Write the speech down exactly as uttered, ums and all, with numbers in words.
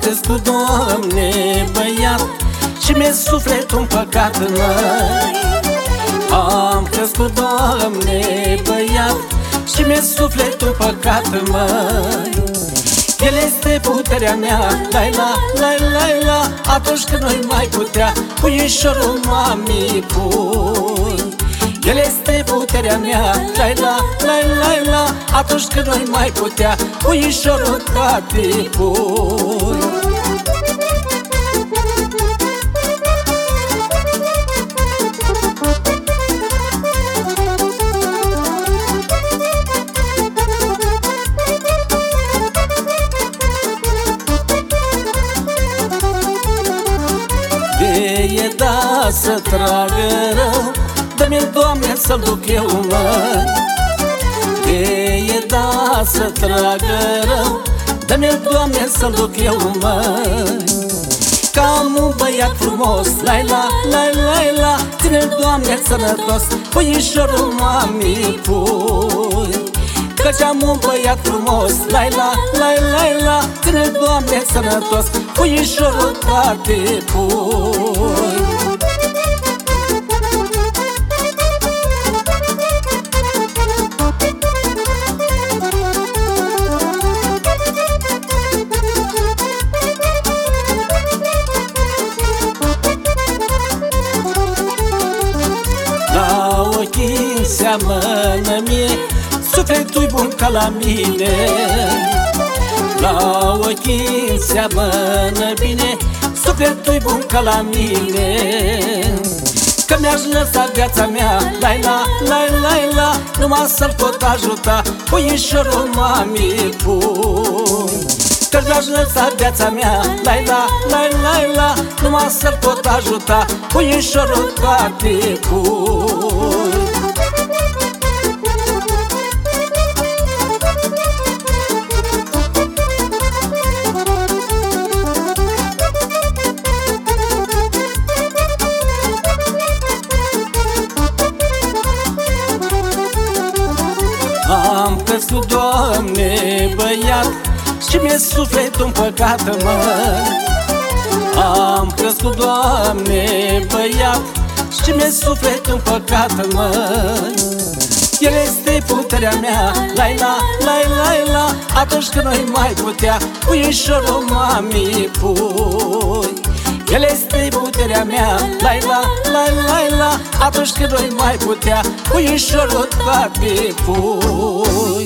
crescut, Doamne, băiat, și mi-e sufletul împăcat, măi. Am crescut, Doamne, băiat, și mi-e sufletul împăcat, măi. El este puterea mea, la-la, la-la, la. Atunci când nu-i mai putea, puișorul mami pui. El este puterea mea, la-la, la-la, la. Atunci când nu-i mai putea, puișorul tati pui. E da să tragă rău, dă-mi-l, Doamne, să-l duc eu, mă. E da să tragă rău, dă-mi-l, Doamne, să-l duc eu, mă. Că am un băiat frumos, la-la, la-la, la. Ține-l, Doamne, sănătos, puișorul mami pui. Căci am un băiat frumos, la-la, la-la, la. Ține-l, Doamne, sănătos, puișorul tati pui. La ochii seamănă mie, sufletul-i bun ca la mine. La ochii seamănă bine, sufletul-i bun ca la mine. Că mi-aș lăsa viața mea, la-la, la-la, la. Numai să-l pot ajuta, puișorul mami pui. Că mi-aș lăsa viața mea, la-la, la-la, la. Numai să-l pot ajuta, puișorul tati pui. Am crescut, Doamne, băiat, și mi-e sufletul împăcat, mă. Am crescut, Doamne, băiat, și mi-e sufletul împăcat, mă. El este puterea mea, la-la, la-la, la. Atunci când nu-i mai putea, puișorul mami pui. El este puterea mea, la-la, la-la, la. Atunci când nu-i mai putea, puișorul tati pui.